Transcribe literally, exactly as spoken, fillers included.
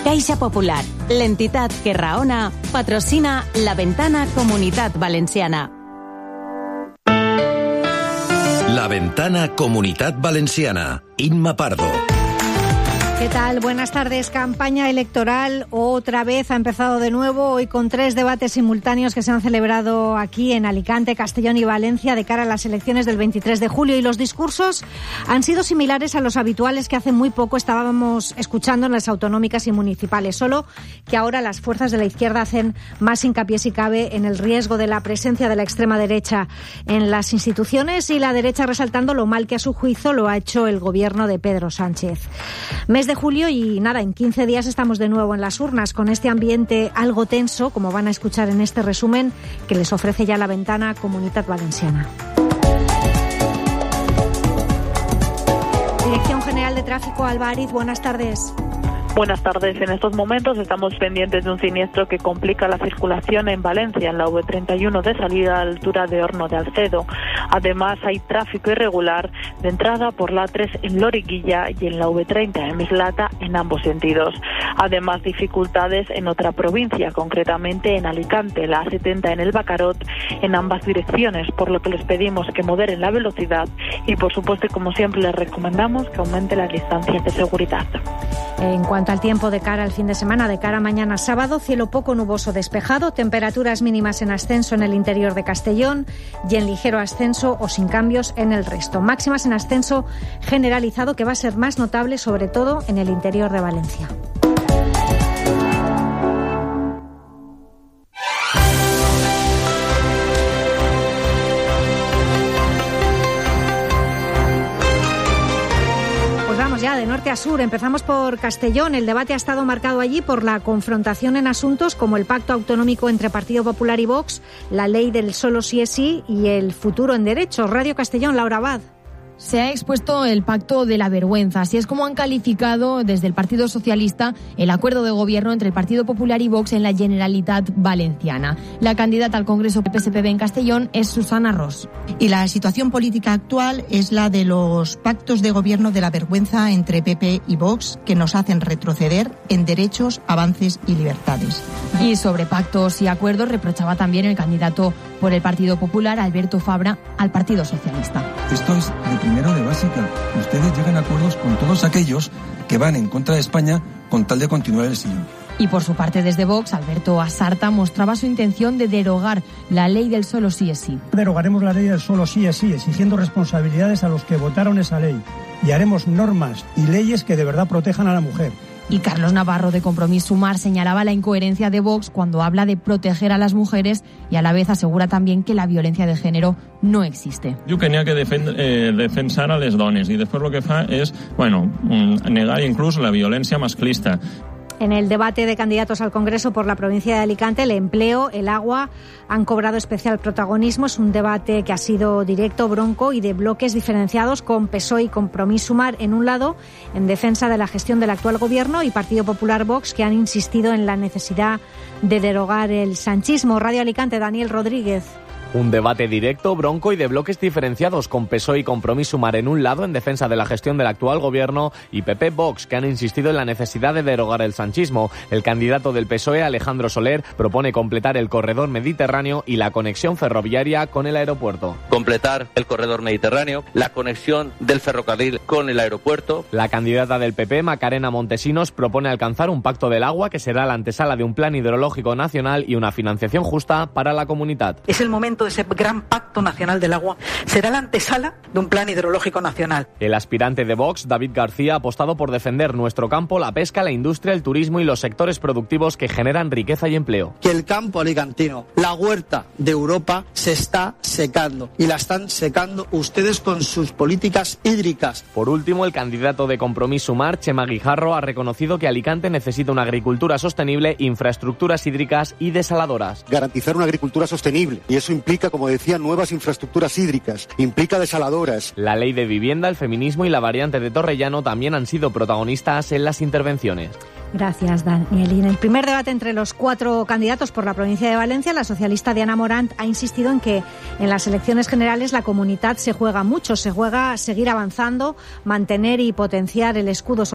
Caixa Popular, l'entitat que raona, patrocina La Ventana Comunitat Valenciana. La Ventana Comunitat Valenciana. Inma Pardo. ¿Qué tal? Buenas tardes. Campaña electoral otra vez ha empezado de nuevo, hoy con tres debates simultáneos que se han celebrado aquí en Alicante, Castellón y Valencia de cara a las elecciones del veintitrés de julio, y los discursos han sido similares a los habituales que hace muy poco estábamos escuchando en las autonómicas y municipales, solo que ahora las fuerzas de la izquierda hacen más hincapié, si cabe, en el riesgo de la presencia de la extrema derecha en las instituciones, y la derecha resaltando lo mal que a su juicio lo ha hecho el gobierno de Pedro Sánchez. Mes de julio y nada, en quince días estamos de nuevo en las urnas con este ambiente algo tenso, como van a escuchar en este resumen que les ofrece ya La Ventana Comunitat Valenciana. Dirección General de Tráfico, Alba Ariz, buenas tardes. Buenas tardes. En estos momentos estamos pendientes de un siniestro que complica la circulación en Valencia, en la V treinta y uno de salida a la altura de Horno de Alcedo. Además, hay tráfico irregular de entrada por la A tres en Loriguilla y en la V treinta en Mislata en ambos sentidos. Además, dificultades en otra provincia, concretamente en Alicante, la A setenta en el Bacarot, en ambas direcciones, por lo que les pedimos que moderen la velocidad y, por supuesto, como siempre, les recomendamos que aumente las distancias de seguridad. En cuanto al tiempo de cara al fin de semana, de cara a mañana sábado, cielo poco nuboso despejado, temperaturas mínimas en ascenso en el interior de Castellón y en ligero ascenso o sin cambios en el resto. Máximas en ascenso generalizado, que va a ser más notable sobre todo en el interior de Valencia. Ya de norte a sur, empezamos por Castellón. El debate ha estado marcado allí por la confrontación en asuntos como el pacto autonómico entre Partido Popular y Vox, la ley del solo sí es sí y el futuro en derechos. Radio Castellón, Laura Abad. Se ha expuesto el pacto de la vergüenza. Así es como han calificado desde el Partido Socialista el acuerdo de gobierno entre el Partido Popular y Vox en la Generalitat Valenciana. La candidata al Congreso del P S P B en Castellón es Susana Ros. Y la situación política actual es la de los pactos de gobierno de la vergüenza entre P P y Vox, que nos hacen retroceder en derechos, avances y libertades. Y sobre pactos y acuerdos reprochaba también el candidato por el Partido Popular, Alberto Fabra, al Partido Socialista. Esto es de primero de básica. Ustedes llegan a acuerdos con todos aquellos que van en contra de España con tal de continuar el siglo. Y por su parte, desde Vox, Alberto Asarta mostraba su intención de derogar la ley del solo sí es sí. Derogaremos la ley del solo sí es sí, exigiendo responsabilidades a los que votaron esa ley. Y haremos normas y leyes que de verdad protejan a la mujer. Y Carlos Navarro, de Compromís Sumar, señalaba la incoherencia de Vox cuando habla de proteger a las mujeres y a la vez asegura también que la violencia de género no existe. Diu que n'hi ha que defend, eh, defensar a les dones i després el que fa és, bueno, negar inclús la violència masclista. En el debate de candidatos al Congreso por la provincia de Alicante, el empleo, el agua han cobrado especial protagonismo. Es un debate que ha sido directo, bronco y de bloques diferenciados, con P S O E y Compromís Sumar en un lado, en defensa de la gestión del actual gobierno, y Partido Popular Vox, que han insistido en la necesidad de derogar el sanchismo. Radio Alicante, Daniel Rodríguez. Un debate directo, bronco y de bloques diferenciados, con P S O E y Compromís Sumar en un lado en defensa de la gestión del actual gobierno y P P Vox, que han insistido en la necesidad de derogar el sanchismo. El candidato del P S O E, Alejandro Soler, propone completar el corredor mediterráneo y la conexión ferroviaria con el aeropuerto. Completar el corredor mediterráneo, la conexión del ferrocarril con el aeropuerto. La candidata del P P, Macarena Montesinos, propone alcanzar un pacto del agua que será la antesala de un plan hidrológico nacional y una financiación justa para la comunidad. Es el momento de ese gran pacto nacional del agua. Será la antesala de un plan hidrológico nacional. El aspirante de Vox, David García, ha apostado por defender nuestro campo, la pesca, la industria, el turismo y los sectores productivos que generan riqueza y empleo. Que el campo alicantino, la huerta de Europa, se está secando y la están secando ustedes con sus políticas hídricas. Por último, el candidato de Compromís Sumar, Chema Guijarro, ha reconocido que Alicante necesita una agricultura sostenible, infraestructuras hídricas y desaladoras. Garantizar una agricultura sostenible, y eso implica Implica, como decía, nuevas infraestructuras hídricas, implica desaladoras. La ley de vivienda, el feminismo y la variante de Torrellano también han sido protagonistas en las intervenciones. Gracias, Daniel. Y en el primer debate entre los cuatro candidatos por la provincia de Valencia, la socialista Diana Morant ha insistido en que en las elecciones generales la comunidad se juega mucho, se juega seguir avanzando, mantener y potenciar el escudo